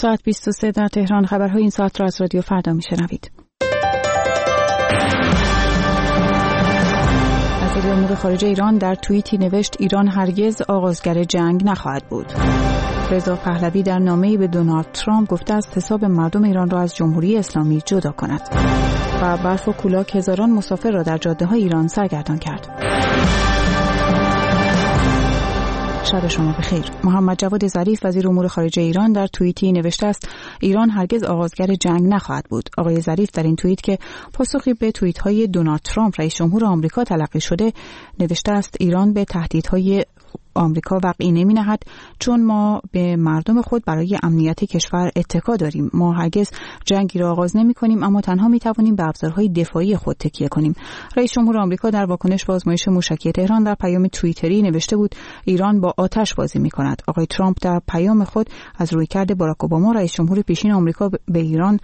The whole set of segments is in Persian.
ساعت 23 در تهران. خبرهای این ساعت را از رادیو فردا میشنوید. وزیر امور خارجه ایران در توییتی نوشت ایران هرگز آغازگر جنگ نخواهد بود. رضا پهلوی در نامه‌ای به دونالد ترامپ گفته است حساب مردم ایران را از جمهوری اسلامی جدا کند. و برف و کولاک هزاران مسافر را در جاده‌های ایران سرگردان کرد. شب شما بخیر. محمد جواد ظریف وزیر امور خارجه ایران در توییتی نوشته است ایران هرگز آغازگر جنگ نخواهد بود. آقای ظریف در این توییت که پاسخی به توییت‌های دونالد ترامپ رئیس جمهور آمریکا تلقی شده نوشته است ایران به تهدیدهای آمریکا وقعی نمی‌نهد چون ما به مردم خود برای امنیت کشور اتکا داریم. ما هرگز جنگی را آغاز نمی‌کنیم اما تنها می‌توانیم به ابزارهای دفاعی خود تکیه کنیم. رئیس جمهور آمریکا در واکنش به آزمایش موشکی تهران در پیام توییتری نوشته بود ایران با آتش بازی می‌کند. آقای ترامپ در پیام خود از رویکرد باراک اوباما رئیس جمهور پیشین آمریکا به ایران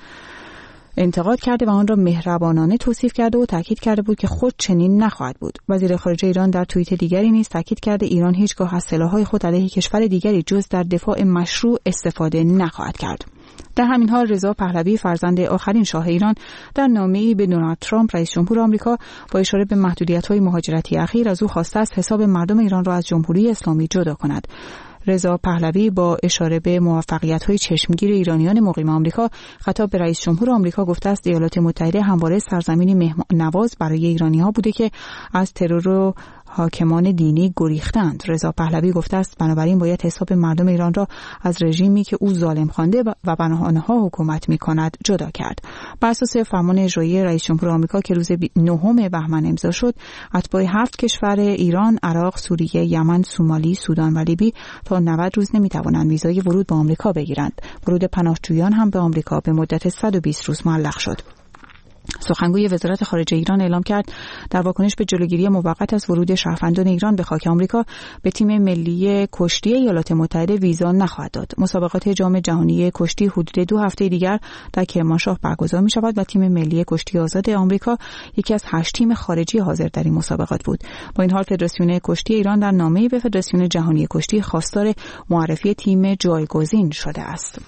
انتقاد کرده و آن را مهربانانه توصیف کرده و تاکید کرده بود که خود چنین نخواهد بود. وزیر خارجه ایران در توییت دیگری نیز تاکید کرده ایران هیچگاه از سلاح‌های خود علیه کشور دیگری جز در دفاع مشروع استفاده نخواهد کرد. در همین حال رضا پهلوی فرزند آخرین شاه ایران در نامه‌ای به دونالد ترامپ رئیس جمهور آمریکا با اشاره به محدودیت‌های مهاجرتی اخیر از او خواسته است حساب مردم ایران را از جمهوری اسلامی جدا کند. رضا پهلوی با اشاره به موفقیت‌های چشمگیر ایرانیان مقیم آمریکا خطاب به رئیس جمهور آمریکا گفته است ایالات متحده همواره سرزمینی مهمان‌نواز برای ایرانی‌ها بوده که از ترور و حاکمان دینی گریختند. رضا پهلوی گفته است بنابراین باید حساب مردم ایران را از رژیمی که او ظالم خوانده و بر آنها حکومت می‌کند جدا کرد. بر اساس فرمان اجرایی رئیس جمهور آمریکا که روز 9 بهمن امضا شد، اتباع 7 کشور ایران، عراق، سوریه، یمن، سومالی، سودان و لیبی تا 90 روز نمی‌توانند ویزای ورود به آمریکا بگیرند. ورود پناهجویان هم به آمریکا به مدت 120 روز معلق شد. سخنگوی وزارت خارجه ایران اعلام کرد در واکنش به جلوگیری موقت از ورود شهروندان ایران به خاک آمریکا به تیم ملی کشتی ایالات متحده ویزا نخواهد داد. مسابقات جام جهانی کشتی حدود 2 هفته دیگر در کرمانشاه برگزار می شود و تیم ملی کشتی آزاد آمریکا یکی از 8 تیم خارجی حاضر در این مسابقات بود. با این حال فدراسیون کشتی ایران در نامه‌ای به فدراسیون جهانی کشتی خواستار معرفی تیم جایگزین شده است.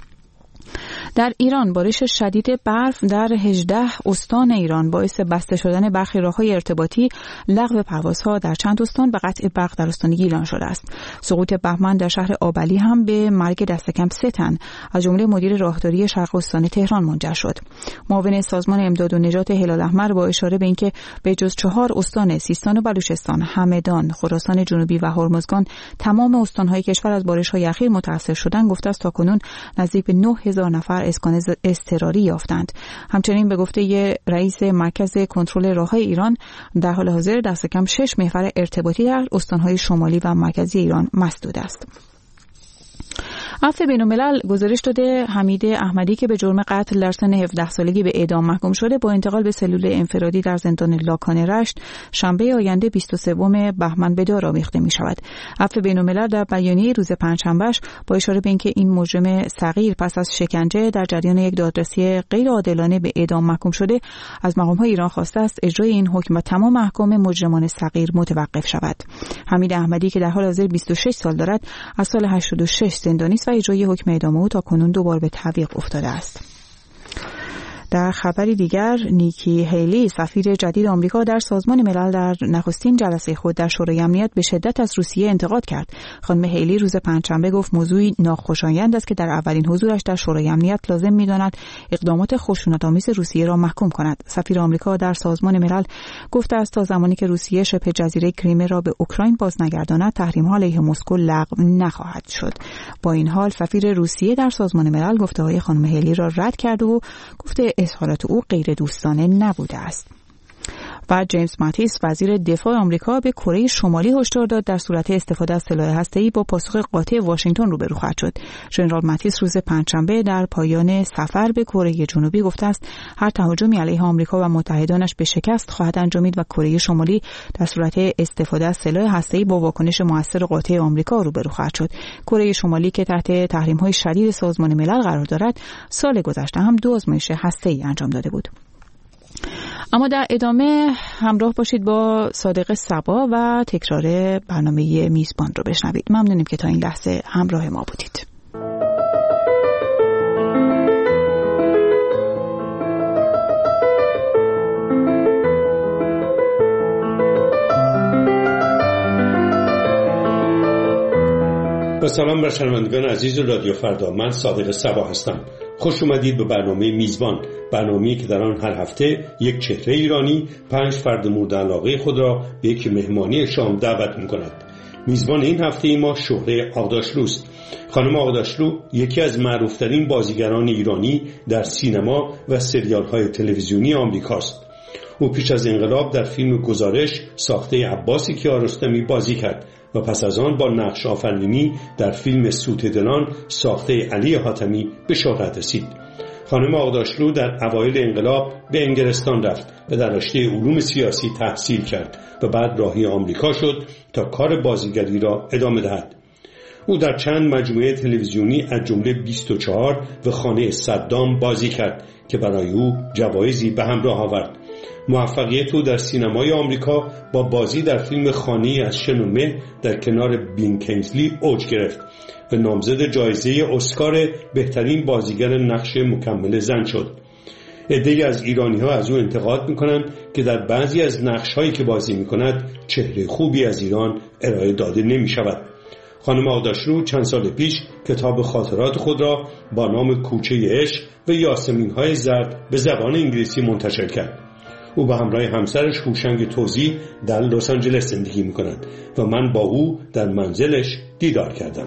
در ایران بارش شدید برف در 18 استان ایران باعث بسته شدن برخی راه‌های ارتباطی، لغو پروازها در چند استان و قطع برق در استان گیلان شده است. سقوط بهمن در شهر آبلی هم به مرگ دست کم 3 تن از جمله مدیر راهداری شرق استان تهران منجر شد. معاون سازمان امداد و نجات هلال احمر با اشاره به اینکه به جز 4 استان سیستان و بلوچستان، همدان، خراسان جنوبی و هرمزگان تمام استان‌های کشور از بارش‌های اخیر متأثر شدند، گفته است تاکنون نزدیک به 9000 نفر اسکان اضطراری یافتند. همچنین به گفته رئیس مرکز کنترل راه‌های ایران در حال حاضر دست کم 6 محور ارتباطی در استان‌های شمالی و مرکزی ایران مسدود است. عفو بین‌الملل گزارش داده حمید احمدی که به جرم قتل در سن 17 سالگی به اعدام محکوم شده با انتقال به سلول انفرادی در زندان لاکان رشت شنبه آینده 23 بهمن به دار آویخته می شود. عفو بین‌الملل در بیانیه روز پنجشنبهش با اشاره به اینکه این مجرم صغیر پس از شکنجه در جریان یک دادرسی غیر عادلانه به اعدام محکوم شده از مقام‌های ایران خواسته است اجرای این حکم و تمام احکام مجرمان صغیر متوقف شود. حمید احمدی که در حال حاضر 26 سال دارد از سال 86 زندانی است و اجرای حکم اعدام او تا کنون 2 بار به تعویق افتاده است. در خبری دیگر نیکی هیلی سفیر جدید آمریکا در سازمان ملل در نخستین جلسه خود در شورای امنیت به شدت از روسیه انتقاد کرد. خانم هیلی روز پنجشنبه گفت موضوعی ناخوشایند است که در اولین حضورش در شورای امنیت لازم می‌داند اقدامات خشونت‌آمیز روسیه را محکوم کند. سفیر آمریکا در سازمان ملل گفته است تا زمانی که روسیه شبه جزیره کریمه را به اوکراین بازنگرداند تحریم‌ها علیه مسکو لغو نخواهد شد. با این حال سفیر روسیه در سازمان ملل گفته‌های خانم هیلی را رد کرد و گفته اظهارات او غیر دوستانه نبوده است. و جیمز ماتیس وزیر دفاع آمریکا به کره شمالی هشدار داد در صورت استفاده از سلاح هسته‌ای با پاسخ قاطع واشنگتن روبرو خواهد شد. ژنرال ماتیس روز پنجشنبه در پایان سفر به کره جنوبی گفته است هر تهاجمی علیه آمریکا و متحدانش به شکست خواهد انجامید و کره شمالی در صورت استفاده از سلاح هسته‌ای با واکنش موثر قاطع آمریکا روبرو خواهد شد. کره شمالی که تحت تحریم‌های شدید سازمان ملل قرار دارد، سال گذشته هم 2 آزمایش هسته‌ای انجام داده بود. اما در ادامه همراه باشید با صادق صبا و تکرار برنامه میزبان رو بشنوید. ممنونیم که تا این لحظه همراه ما بودید. سلام بر شنوندگان عزیز رادیو فردا. من صادق صبا هستم. خوش اومدید به برنامه میزبان، برنامه‌ای که در آن هر هفته یک چهره ایرانی 5 فرد مورد علاقه خود را به یک مهمانی شام دعوت می‌کند. میزبان این هفته ما شهره آغداشلوست. خانم آغداشلو یکی از معروفترین بازیگران ایرانی در سینما و سریال‌های تلویزیونی آمریکاست. او پیش از انقلاب در فیلم گزارش ساخته عباس کیارستمی بازی کرد و پس از آن با نقش آفرینی در فیلم سوت دلان ساخته علی حاتمی به شهرت رسید. خانم آغداشلو در اوایل انقلاب به انگلستان رفت و در رشته علوم سیاسی تحصیل کرد و بعد راهی آمریکا شد تا کار بازیگری را ادامه دهد. او در چند مجموعه تلویزیونی از جمله 24 و خانه صدام بازی کرد که برای او جوایزی به همراه آورد. موفقیت او در سینمای آمریکا با بازی در فیلم خانه‌ای از شنومه در کنار بین کینگزلی اوج گرفت و نامزد جایزه اسکار بهترین بازیگر نقش مکمل زن شد. عده‌ای از ایرانی‌ها از او انتقاد می‌کنند که در بعضی از نقش‌هایی که بازی می‌کند چهره خوبی از ایران ارائه داده نمی‌شود. خانم آغداشلو چند سال پیش کتاب خاطرات خود را با نام کوچه عشق و یاسمین‌های زرد به زبان انگلیسی منتشر کرد. او با همراه همسرش هوشنگ توزی در لس آنجلس زندگی می‌کند و من با او در منزلش دیدار کردم.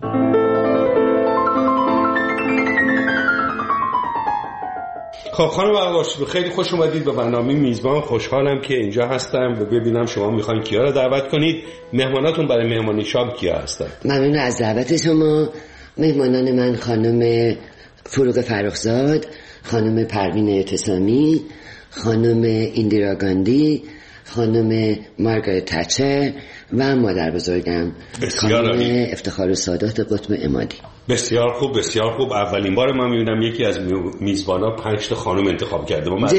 خب خانم آغداشلو خیلی خوش اومدید به برنامه میزبان. خوشحالم که اینجا هستم و ببینم شما میخواین کیا رو دعوت کنید. مهماناتون برای مهمانی شام کیا هستن؟ ممنون از دعوت شما. مهمانان من خانم فروغ فرخزاد، خانم پروین اعتصامی، خانم ایندیرا گاندی، خانم مارگارت تچر و مادر بزرگم خانم افتخار سادات قطب عمادی. بسیار خوب، بسیار خوب. اولین بار من میبینم یکی از میزبانا 5 تا خانم انتخاب کرده. من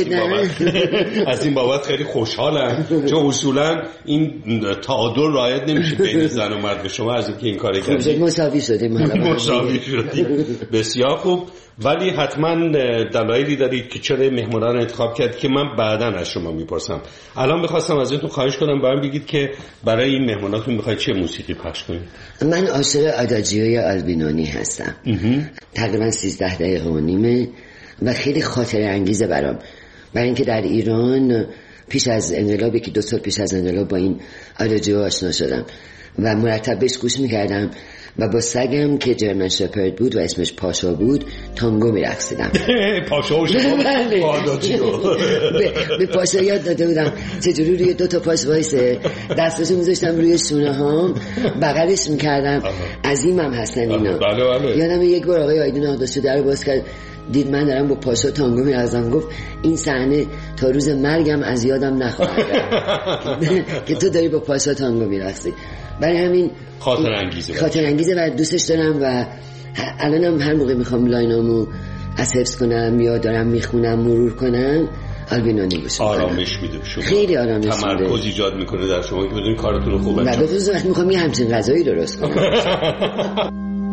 از این بابت خیلی خوشحالم، چون اصولا این تعادل رعایت نمیشه بین زن و مرد. شما از اینکه این کارو کردید مساوی شدیم. مساوی شدیم. بسیار خوب. ولی حتما دلایلی دارید که چرا مهمانان رو انتخاب کرد که من بعداً از شما میپرسم. الان می‌خواستم ازتون خواهش کنم برام بگید که برای این مهماناتون می‌خواید چه موسیقی پخش کنید؟ من عاشق آداجیوی آلبینونی هستم. تقریبا 13 دقیقه و نیمه و خیلی خاطره انگیزه برام. برای اینکه در ایران پیش از انقلاب، که 2 سال پیش از انقلاب با این آداجیو آشنا شدم و مرتب بهش گوش می‌کردم و با سگم که جرمن شپرد بود و اسمش پاشا بود تانگو می‌رقصیدم. پاشا و شما آداجیو به پاشا یاد داده بودم چجوری روی 2 تا پاش وایسه، دستاشو می‌ذاشتم روی شونه‌هام، بغلش می‌کردم. عظیمم هستن اینا. بله. یادم یک بار آقای آیدین آغداشلو در باز کرد، دید من دارم با پاشا تانگو می‌رقصم، گفت این صحنه تا روز مرگم از یادم نخواهد رفت که تو داری با پاشا تانگو می‌رقصی. برای همین خاطر انگیزه و دوستش دارم و الانم هر موقع میخوام لاینامو از حفظ کنم یا دارم میخونم مرور کنم آلبینونی گوش میکنم. آرامش میده شما، خیلی آرامش میده، تمرکز ایجاد میکنه در شما که بدون کارتون رو خوب انجام بدید. و بخصوص وقتی میخوام یه همچین غذایی درست کنم.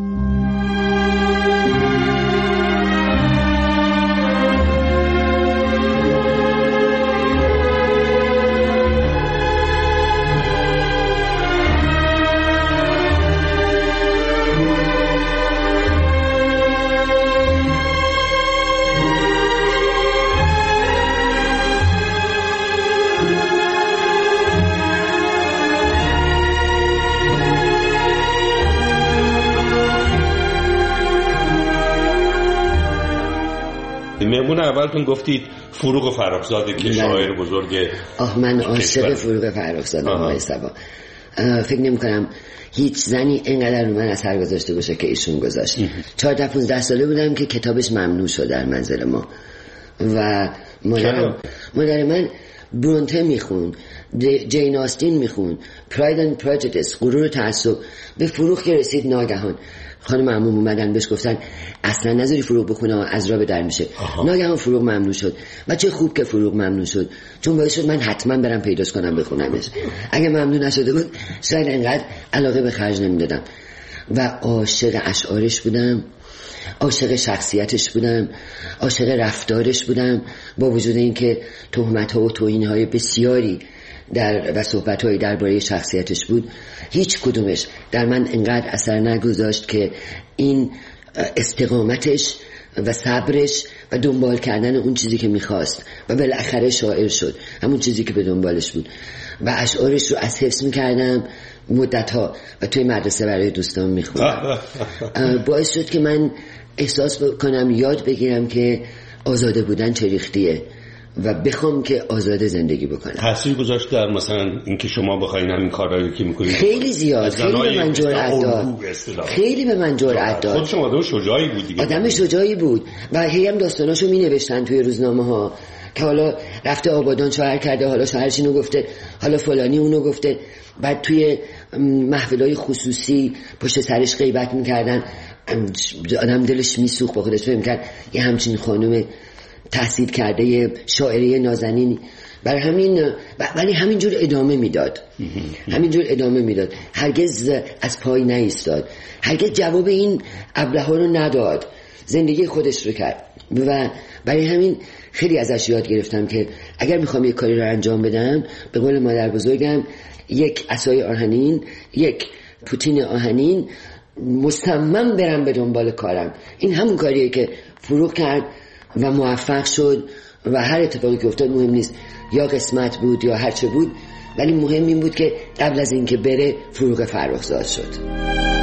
مهمون اولتون گفتید فروغ فرخزاده که شاعر بزرگ. من عاشق فروغ فرخزاده آقای صبا. فکر نمی کنم هیچ زنی اینقدر رو من اثر گذاشته باشه که ایشون گذاشت. 14-15 ساله بودم که کتابش ممنوع شد در منزل ما و مادر من برونته میخون، جین آستین میخون، پراید اند پرجودیس، غرور و تعصب. به فروغ که رسید ناگهان خانم عموم اومدن بهش گفتن اصلا نذاری فروغ بخونه از را به در میشه. ناگهان فروغ ممنوع شد و چه خوب که فروغ ممنوع شد، چون باعث شد من حتما برم پیداش کنم بخونمش. اگه ممنوع نشده بود شاید انقدر علاقه به خرج نمیدادم. و عاشق اشعارش بودم، عاشق شخصیتش بودم، عاشق رفتارش بودم، با وجود اینکه تهمت‌ها و توهین‌های بسیاری و صحبت‌های درباره شخصیتش بود، هیچ کدومش در من انقدر اثر نگذاشت که این استقامتش و صبرش و دنبال کردن اون چیزی که میخواست و بالاخره شاعر شد، همون چیزی که به دنبالش بود و اشعارش رو از حفظ میکردم مدت‌ها و توی مدرسه برای دوستان میخوندم. باعث شد که من احساس کنم، یاد بگیرم که آزاده بودن چه ریختیه و بخوام که آزاده زندگی بکنم. تأثیر گذاشت در مثلا اینکه شما بخواید همین کارهایی که میکنید؟ خیلی زیاد، خیلی به من جرأت داد، خیلی به من جرأت داد. خود شما آدم شجاعی بود دیگه. آدم شجاعی بود و هی هم داستاناشو مینوشتن توی روزنامه‌ها که حالا رفته آبادان شوهر کرده، حالا شوهرش اینو گفته، حالا فلانی اونو گفته. بعد توی محفل‌های خصوصی پشت سرش غیبت میکردن، آدم دلش میسوخت، با خودش فکر میکرد یه همچین خانم تحصیل کرده شاعری نازنین، برای همین ولی همینجور ادامه میداد، همینجور ادامه میداد، هرگز از پای نایستاد، هرگز جواب این ابله‌ها رو نداد، زندگی خودش رو کرد و برای همین خیلی ازش یاد گرفتم که اگر میخوام یک کاری رو انجام بدم، به قول مادر بزرگم، یک عصای آهنین، یک پوتین آهنین، مصمم برم به دنبال کارم. این همون کاریه که فروغ کرد و موفق شد و هر اتفاقی که افتاد مهم نیست، یا قسمت بود یا هر چه بود، ولی مهم این بود که قبل از اینکه بره فروغ فرخزاد شد.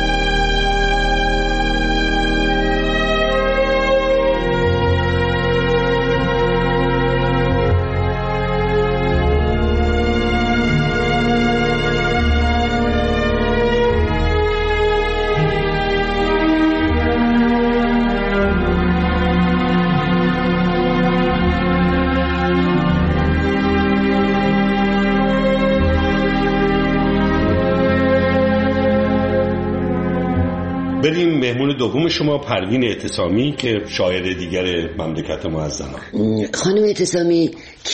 بریم مهمون دوم شما، پروین اعتصامی که شاعر دیگر مملکت معظمه. خانم اعتصامی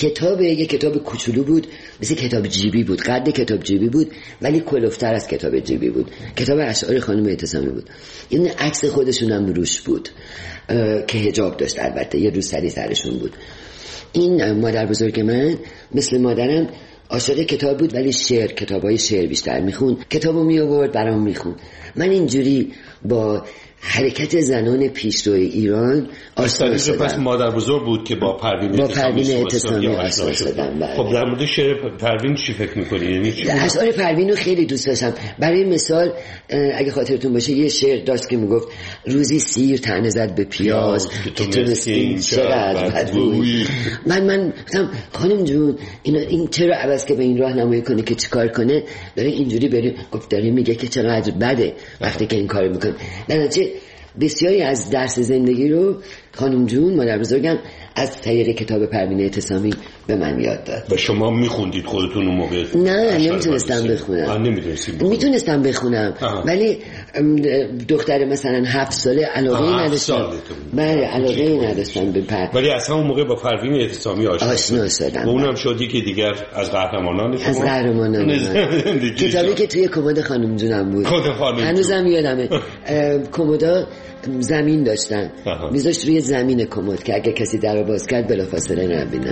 یک کتاب کوچولو بود، مثل کتاب جیبی بود، قد کتاب جیبی بود ولی کلفتر از کتاب جیبی بود. کتاب اشعار خانم اعتصامی بود. این عکس خودشون هم روش بود که حجاب داشت، البته یه روسری سرشون بود. این مادر بزرگ من مثل مادرم عاشق کتاب بود، ولی کتابای شعر بیشتر میخوند. کتابو میآورد برام میخوند. من اینجوری با حرکت زنان پیشرو ایران آشنا شدم. پس مادر بزرگ بود که با پروین اعتصامی آشنا شدم. خب در مورد شعر پروین چی فکر می‌کنی؟ یعنی چی؟ اشعار پروین رو خیلی دوست داشتم. برای مثال اگه خاطرتون باشه یه شعر داشت که میگفت روزی سیر طعنه زد به پیاز که تو مسکین چقدر بدبوی. من گفتم خانم جون این چرا عوض که به این راه نمایی کنه که چیکار کنه داره اینجوری بره. گفت داره میگه که چقدر بده وقتی که این کارو میکنه. درنچه بسیاری از درس زندگی رو خانم جون مادر بزرگم از طریق کتاب پروین اعتصامی به من یاد داد. و شما میخوندید خودتون اون موقع؟ نه نمیتونستم بخونم. میتونستم بخونم ولی دختر مثلا 7 ساله علاقه نداشتم. بله علاقه نداشتم به ولی اصلا اون موقع با پروین اعتصامی آشنا شدم. و اونم شدی که دیگر از قهرمانان شما. از قهرمانان کتابی که توی کمد خانم جونم بود. هنوزم یادمه. کمدا زمین داشتن، میذاشت روی زمین کمد که اگه کسی در رو باز کرد بلافاصله نبینه.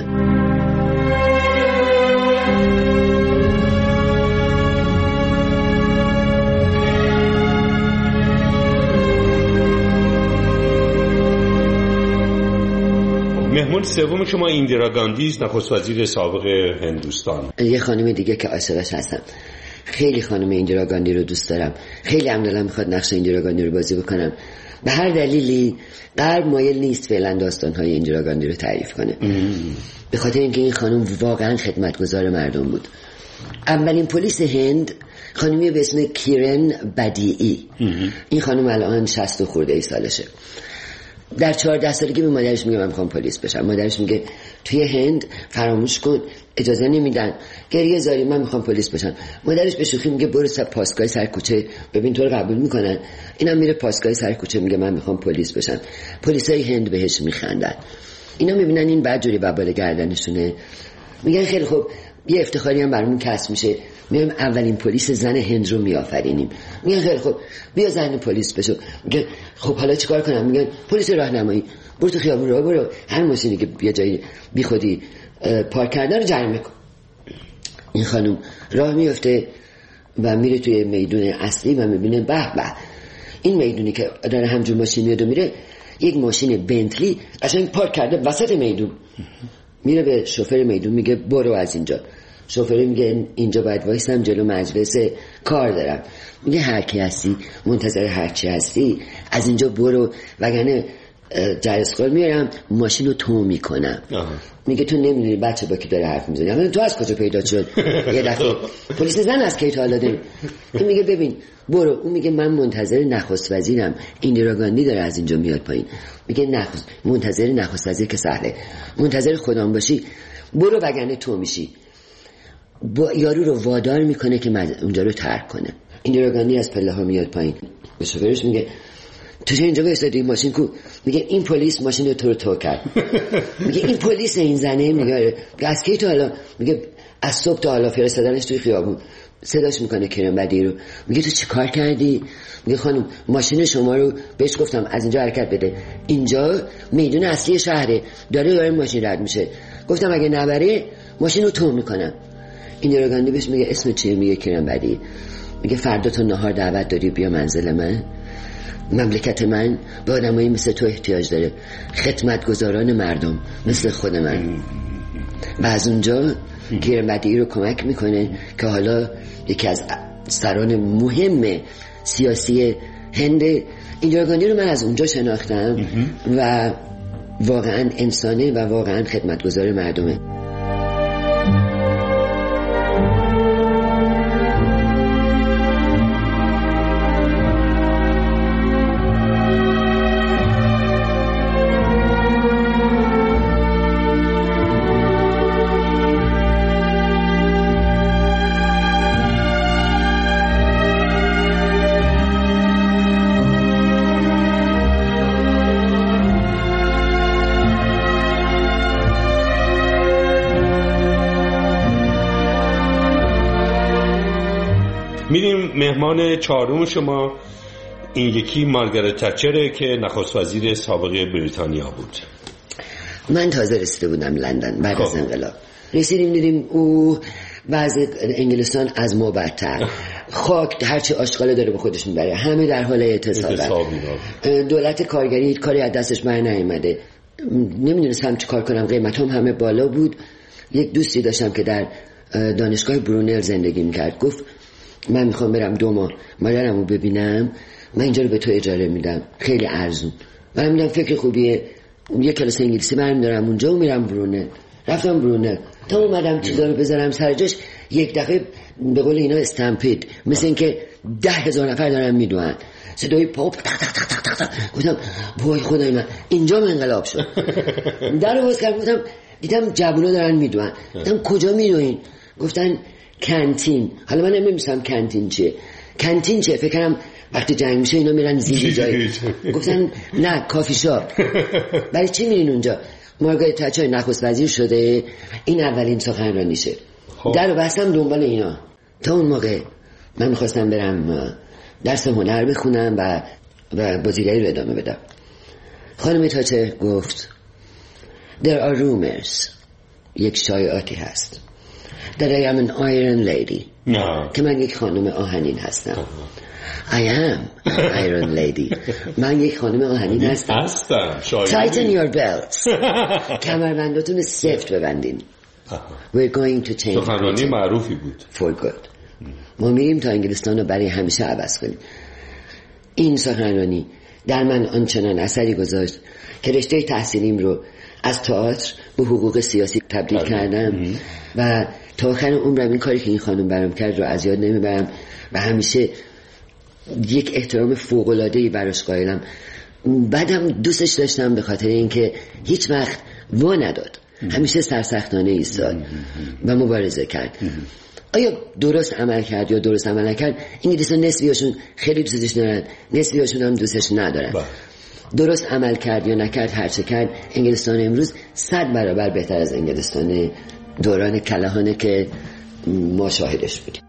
مهمون سوم شما ایندیرا گاندی است، نخست وزیر سابق هندوستان. یه خانم دیگه که عاشقش هستم. خیلی خانم ایندیرا گاندی رو دوست دارم. خیلی هم دلم میخواد نقش ایندیرا گاندی رو بازی بکنم. به هر دلیلی غرب مایل نیست فعلا داستان‌های ایندیرا گاندی رو تعریف کنه. به خاطر اینکه این خانم واقعا خدمتگزار مردم بود. اولین پلیس هند خانمی به اسم کیرن بدیعی. این خانم الان 60 خورده ای سالشه. در 14 سالگی به مادرش میگه من میخوام پلیس بشم. مادرش میگه توی هند فراموش کن، اجازه نمیدن، گریه زاری، من میخوام پلیس بشم. مادرش به شوخی میگه برو پاسگاه سر کوچه ببین تو رو قبول میکنن. اینم میره پاسگاه سر کوچه میگه من میخوام پلیس بشم. پلیسای هند بهش میخندن. اینا میبینن این بدجوری ببال گردنشونه، میگن خیلی خوب یه افتخاری هم برامون کسب میشه، میایم اولین پلیس زن هند رو میآفرینیم. میگن خیلی خوب بیا زن پلیس بشو. میگن خب حالا چیکار کنم؟ میگن پلیس راهنمایی، برو تو خیابون راه برو، هر ماشینی که یه جایی بی خودی پارک کرده رو جریمه کن. این خانم راه میفته و میره توی میدون اصلی و میبینه به به این میدونی که داره همجور ماشین میاد و میره، یک ماشین بنتلی قشنگ پارک کرده وسط میدون. میره به شوفر میدون میگه برو از اینجا. شوفر میگه اینجا باید وایسم جلو مجلس کار دارم. میگه هر کی هستی منتظر هر چی هستی از اینجا برو وگرنه جرسخور میارم ماشین رو تو میکنم. میگه تو نمیدونی بچه با کی داره حرف میزنی. اما تو از کجا پیدا شد؟ یه دفعه پلیس زن از کی تا حالا داریم. این میگه ببین برو. اون میگه من منتظر نخست وزیرم، ایندیرا گاندی داره از اینجا میاد پایین. میگه منتظر نخست وزیر که سهله، منتظر خودم باشی برو وگرنه تو میشی. یارو رو وادار میکنه که اونجا رو ترک کنه. ایندیرا گاندی از پله ها میاد پایین، به شوفرش میگه تو چه اینجا وایسادی؟ ماشین کو؟ میگه این پلیس ماشین رو تو کرد. میگه این پلیس این زنه؟ میگه از کی تا حالا؟ میگه از صبح تا حالا فرستادنش توی خیابون. صداش میکنه کرم بدی رو. میگه تو چی کار کردی؟ میگه خانم ماشین شما رو بهش گفتم از اینجا حرکت بده، اینجا میدون اصلی شهره، داره ماشین رد میشه، گفتم اگه نبره ماشین رو تو میکنم. ایندیرا گاندی بهش میگه اسم چیه؟ میگه کرم بدی. میگه فردا تو نهار دعوت داری بیا منزل من. مملکت من به آدمایی مثل تو احتیاج داره، خدمتگزاران مردم مثل خود من. و از اونجا کرم بدی رو کمک میکنه که حالا یکی از سران مهم سیاسی هند. ایندیرا گاندی رو من از اونجا شناختم و واقعا انسانه و واقعا خدمتگزار مردمه. میریم مهمان چهارم شما. این یکی مارگارت تچره که نخست وزیر سابق بریتانیا بود. من تازه رسیده بودم لندن بعد از انقلاب. رسیدیم دیدیم او وضع انگلستان از ما بدتر، خاک هرچی آشغاله داره به خودش میبره، همه در حال اعتصاب. دولت کارگری کاری از دستش بر نیامده. نمیدونستم چی کار کنم، قیمت هم همه بالا بود. یک دوستی داشتم که در دانشگاه برونل زندگی میکرد، گفت من میخوام برم 2 ماه مادرمو ببینم، من اینجا رو به تو اجاره میدم خیلی ارزون. من میدم فکر خوبیه، یه کلاس انگلیسی برم دارم اونجا و میرم برونل. رفتم برونل تا اومدم چیزا رو بذارم سر جاش، یک دفعه به قول اینا استمپید، مثل اینکه 10,000 نفر دارن میدوئن، صدای پاپ تق تق تق تق تق. گفتم وای خدای من اینجا انقلاب شد. درو باز کردم، گفتم دیدم جوونا دارن میدوئن. گفتم کجا میدوئین؟ گفتن کانتین. حالا من نمی‌دونم کانتین چیه. کانتین چیه؟ فکر کنم وقتی جنگ میشه اینا میرن زیر جای. گفتن نه کافی شاپ. برای چی میرین اونجا؟ مارگارت تچر نخست وزیر شده، این اولین سخنرانیشه. درو بستم دنبال اینا. تا اون موقع من می‌خواستم برم درس هنر بخونم و بازیگری رو ادامه بدم. خانم تچر گفت There are rumors. یک شایعاتی هست. That I am an iron lady. که من یک خانم آهنین هستم. I am an iron lady. من یک خانم آهنین هستم. Tighten your belts. کمربنداتون سفت ببندین. We're going to change. سخنرانی معروفی بود. For good. ما میریم تا انگلستان رو برای همیشه عوض کنیم. این سخنرانی در من آنچنان اثری گذاشت که رشته تحصیلیم رو از تئاتر به حقوق سیاسی تبدیل کردم و تا آخر عمرم این کاری که این خانم برام کرد رو از یاد نمیبرم و همیشه یک احترام فوق‌العاده‌ای براش قائلم. بعدم دوستش داشتم به خاطر اینکه هیچ وقت وا نداد، همیشه سرسختانه ایستاد و مبارزه کرد. آیا درست عمل کرد یا درست عمل نکرد؟ انگلیس‌ها نسبیاشون خیلی دوستش دارن، نسبیاشون هم دوستش ندارن. درست عمل کرد یا نکرد، هرچه کرد، انگلستان امروز 100 برابر بهتر از انگلستان دوران کلهانه که ما شاهدش بودیم.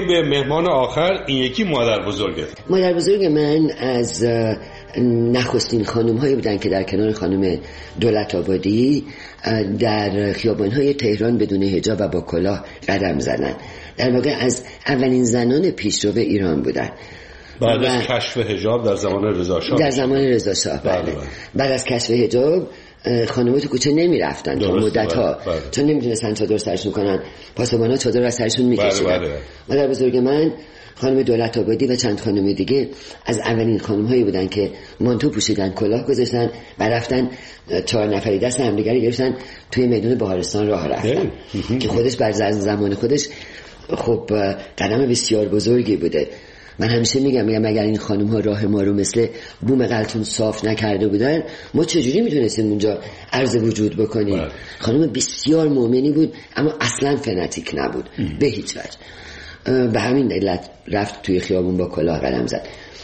به مهمان آخر. این یکی مادر بزرگه. مادر بزرگ من از نخستین خانم هایی بودن که در کنار خانم دولت آبادی در خیابان‌های تهران بدون حجاب و با کلاه قدم زدن. در واقع از اولین زنان پیشرو ایران بودن. بعد از کشف حجاب در زمان رضا شاه. در زمان رضا شاه بله. بعد از کشف حجاب خانم‌ها تو کوچه نمی‌رفتن تا مدت‌ها، چون نمی‌دونستن چادر سرشون کنن. پاسبانا چادر از سرشون می‌کشیدن. مادر بزرگ من خانم دولت آبادی و چند خانم دیگه از اولین خانم‌هایی بودن که مانتو پوشیدن، کلاه گذاشتن و رفتن 4 نفری دست همدیگه رو گرفتن توی میدان بهارستان راه رفتن که خودش بر زمان خودش خب قدم بسیار بزرگی بوده. من همیشه میگم اگر این خانم ها راه ما رو مثل بوم قلتون صاف نکرده بودن ما چجوری میتونستیم اونجا عرض وجود بکنیم؟ خانم بسیار مؤمنی بود اما اصلا فنتیک نبود به هیچ وجه. به همین علت رفت توی خیابون با کلاه قدم زد.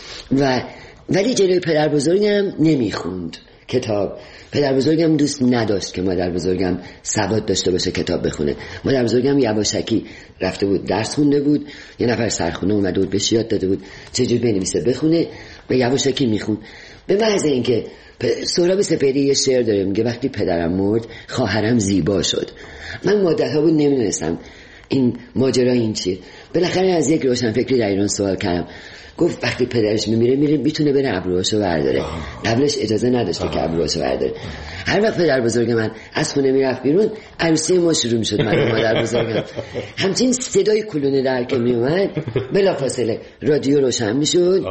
ولی جلوی پدر بزرگم نمیخوند کتاب. پدر بزرگم دوست نداشت که مادر بزرگم سواد داشته باشه کتاب بخونه. مادر بزرگم یواشکی رفته بود درس خونده بود، یه نفر سرخونه اومده بود بهش یاد داده بود چجوری بنویسه بخونه و یواشکی میخوند. به محض اینکه سهراب سپهری یه شعر داره میگه وقتی پدرم مرد خواهرم زیبا شد. من مدت‌ها بود نمیدونستم این ماجرا این چیه. بالاخره از یک روشنفکری در ایران سوال کردم. گفت وقتی پدرش میمیره میتونه بره ابروهاشو برداره. قبلش اجازه نداشته که ابروهاشو برداره. هر وقت پدر بزرگ من از خونه میرفت بیرون عروسی ما شروع میشد. من مادر بزرگم همچین صدای کلونه در که میومد بلافاصله رادیو روشن میشد،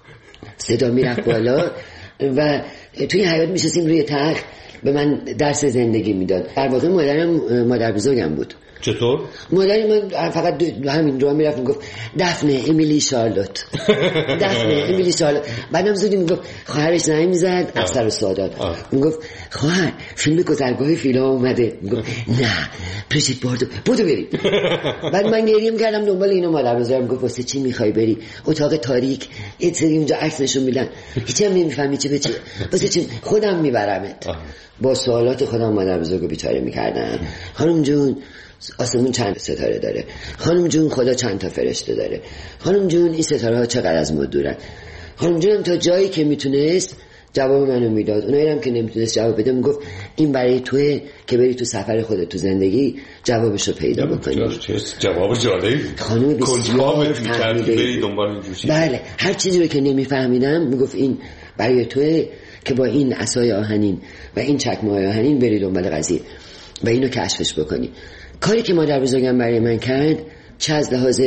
صدا میرفت بالا و توی حیاط میشستیم روی تخت به من درس زندگی میداد. در واقع مادرم مادر بزرگم بود. چطور؟ مادری من فقط همین رو میرفت میگفت دفنه امیلی شارلوت دفنه امیلی شارلوت. بعدم زودی میگفت خواهرش زنگ میزد افسر السادات میگفت خواهر فیلم گذرگاه فیلم اومده. میگفت نه پرشید بردو بریم. بعد من گریه میکردم دنبال اینو. مادر بزرگم میگفت واسه چی میخوای بری اتاق تاریک یه سری اونجا عکس نشون میدن هیچ هم نمیفهمی چه بچه واسه چی خودم میبرمت. با سوالات خودم مادر بزرگو بیچاره میکردم. خانم جون آسمون چند ستاره داره؟ خانم جون خدا چند تا فرشته داره؟ خانم جون این ستاره ها چقدر از ما دورن؟ خانم جونم تا جایی که میتونست جواب منو میداد. اونایی هم که نمیتونست جواب بده میگفت این برای توئه که بری تو سفر خودت تو زندگی جوابشو پیدا بکنی. جواب جالب. خانم بسیار فهمیده. بله هر چیزی رو که نمیفهمیدم میگفت این برای توئه که با این عصای آهنین و این چکمه‌های آهنین بری دنبال قضیه و اینو کشفش بکنی. کاری که مادر بزرگم برای من کرد چه از لحاظ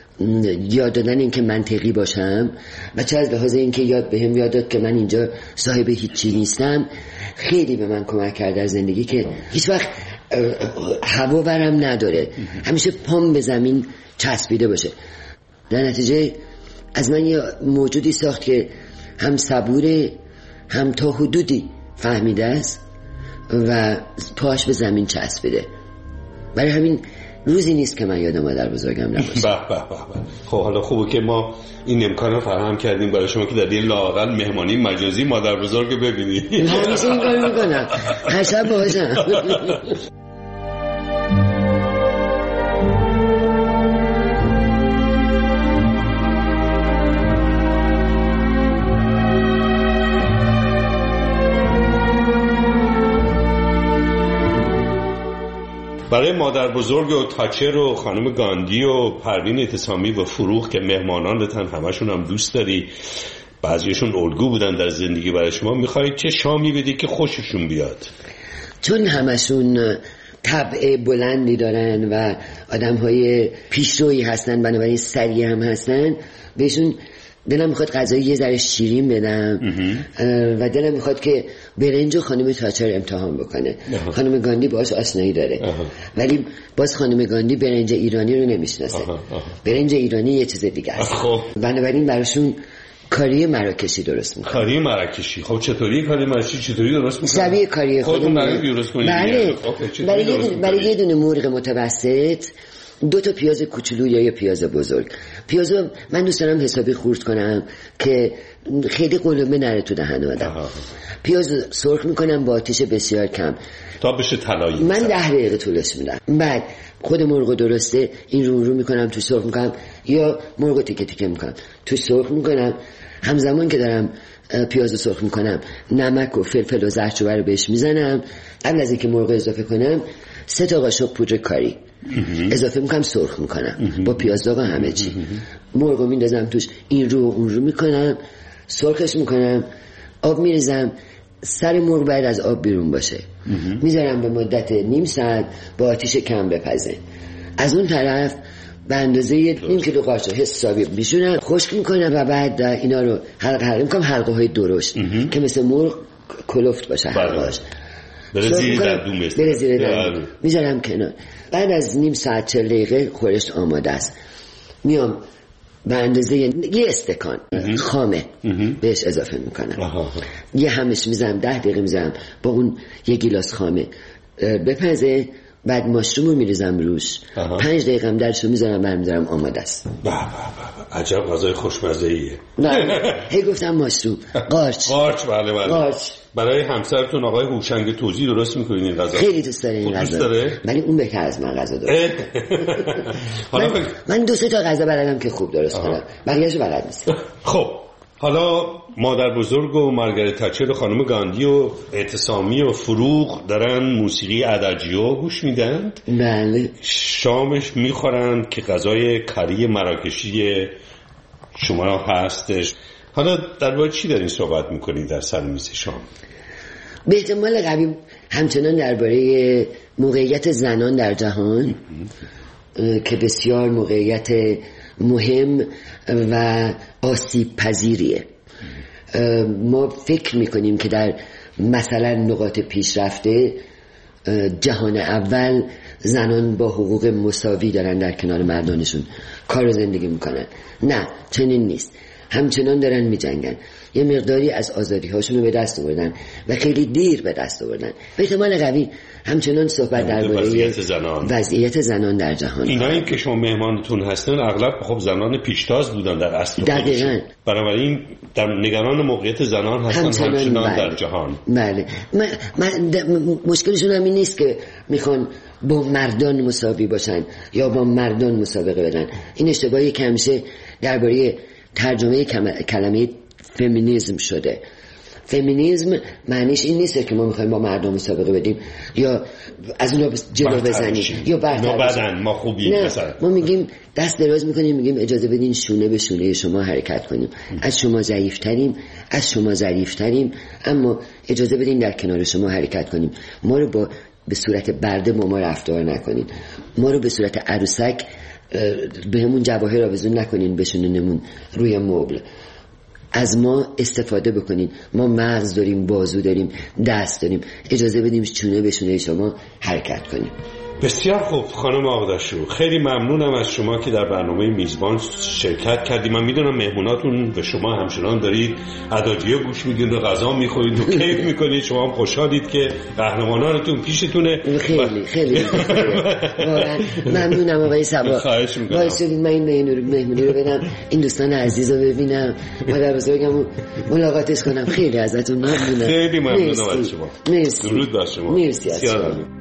یاد دادن این که منطقی باشم و چه از لحاظ این که بهم یاد داد که من اینجا صاحب هیچی نیستم خیلی به من کمک کرد در زندگی که هیچ وقت هوا برم نداره، همیشه پام به زمین چسبیده باشه. در نتیجه از من یه موجودی ساخت که هم صبوره هم تا حدودی فهمیده است و پاش به زمین چسبیده. برای همین روزی نیست که من یادم مادر بزرگم نباشه. به خب حالا خوبه که ما این امکان رو فراهم کردیم برای شما که در این لااقل مهمانی مجازی مادر بزرگ ببینید. همیشه این کار میکنم هر شب باهاشم. برای مادر بزرگ و تاچر و خانم گاندی و پروین اعتصامی و فروغ که مهمانانتن همشون هم دوست داری، بعضیشون الگو بودن در زندگی برای شما، میخواید چه شامی بدی که خوششون بیاد؟ چون همشون طبع بلندی دارن و آدم‌های پیشرویی هستن بنابراین سریع هم هستن، بهشون دلم میخواد غذای یه ذره شیرین بدم و دلم میخواد که برنج و خانم تاچر امتحان بکنه. خانم گاندی باهاش آشنایی داره ولی باز خانم گاندی برنج ایرانی رو نمیشناسه. برنج ایرانی یه چیز دیگه است. بنابراین براشون کاری مراکشی درست میکنه. کاری مراکشی؟ خب چطوری کاری مراکشی چطوری درست میکنه؟ شبیه کاری خودمون درست کنیم. بله برای یه دونه مرغ متوسط 2 تا پیاز کوچولو یا یه پیاز بزرگ پیازو من دوست دارم حسابی خورد کنم که خیلی قلمه نره تو دهن آدم. پیازو سرخ میکنم با آتیش بسیار کم تا بشه طلایی. من 10 دقیقه طولش میدم. بعد خود مرغ درسته این رو میکنم تو سرخ میکنم، یا مرغ تیکه تیکه میکنم تو سرخ میکنم. همزمان که دارم پیازو سرخ میکنم نمک و فلفل و زردچوبه رو بهش میزنم. قبل از اینکه مرغ اضافه کنم 3 تا قاشق پودر کاری اضافه میکنم، سرخ میکنم با پیاز داغ همه چی. مرغو میندازم توش، این رو اون رو میکنم، سرخش میکنم، آب میریزم. سر مرغ باید از آب بیرون باشه. میذارم به مدت نیم ساعت با آتیش کم بپزه. از اون طرف به اندازه نیم کیلو قاشق حسابی بیشونم، خشک میکنم و بعد اینا رو حلقه میکنم، حلقه های درشت که مثل مرغ کلفت باشه حلقه‌اش. بره زیر دندون میذارم کنار. بعد از نیم ساعت 40 دقیقه خورشت آماده است. میام به اندازه یه استکان خامه بهش اضافه میکنم. یه همش میذارم 10 دقیقه میذارم با اون یه گیلاس خامه بپزه. بعد ماشروم رو میریزم روش. 5 دقیقه هم درشو میذارم برمیدارم آماده است. عجب غذای خوشمزه‌ایه. هی گفتم ماشروم. قارچ. بله. قارچ. برای همسرتون آقای هوشنگ توزی درست میکنین این غذا؟ خیلی دوست داره این غذا. ولی اون بهتر از من غذا درست. من 2-3 تا غذا بلدم که خوب درست کنم. بقیه‌اشو بلد نیستم. خب حالا مادر بزرگ و مارگارت تچر و خانم گاندی و اعتصامی و فروغ دارن موسیقی اداجیو گوش میدن. بله. شامش میخورن که غذای کری مراکشی شما هستش. حالا در واقع چی دارین صحبت میکنید در سر میز شام؟ به احتمال قوی همچنان درباره موقعیت زنان در جهان که بسیار موقعیت مهم و آسیب پذیریه. ما فکر میکنیم که در مثلا نقاط پیشرفته جهان اول زنان با حقوق مساوی دارن در کنار مردانشون کار و زندگی میکنن. نه، چنین نیست. همچنان دارن میجنگن. یه مقداری از آزادی هاشون رو به دست آوردن و خیلی دیر به دست آوردن. به احتمال قوی همچنان صحبت درباره وضعیت زنان در جهان. اینایی که شما مهمانتون هستن اغلب خب زنان پیشتاز بودن در اصل. دقیقاً. بنابراین در نگران موقعیت زنان هستن همچنان در جهان. بله. مشکلشون همین نیست که میخوان با مردان مساوی باشن یا با مردان مسابقه بدن. این اشتباهی که همیشه درباره ترجمه کلمه فمینیسم شده. فمینیسم معنیش این نیست که ما میخوایم با مردم مسابقه بدیم یا از اونا جلو بزنیم یا برتر ما خوبیم. مثلا ما میگیم دست دراز میکنیم، میگیم اجازه بدین شونه به شونه شما حرکت کنیم. از شما ضعیفتریم، از شما ظریفتریم، اما اجازه بدین در کنار شما حرکت کنیم. ما رو به صورت برده با ما رفتار نکنین. ما رو به صورت عروسک به همون جواهر آویزون نکنین بشونینمون روی مبل. از ما استفاده بکنین. ما مغز داریم، بازو داریم، دست داریم. اجازه بدیم چونه به شونه شما حرکت کنیم. بسیار خوب خانم آقداشو، خیلی ممنونم از شما که در برنامه میزبان شرکت کردیم. من میدونم مهموناتون و شما همچنان دارید اداجیو گوش میدید و غذا میخورید و کیف میکنید. شما هم خوشحالید که قهرمانانتون پیشتونه. خیلی ممنونم آقای صبا. خواهش میکنم. وایسید من این مهمونی رو بدم، این دوستان عزیز رو ببینم، مادر بزرگم ملاقاتش کنم. خیلی ازتون ممنونم. خیلی ممنونم از شما. مرسی. درود بر شما. مرسی از شما.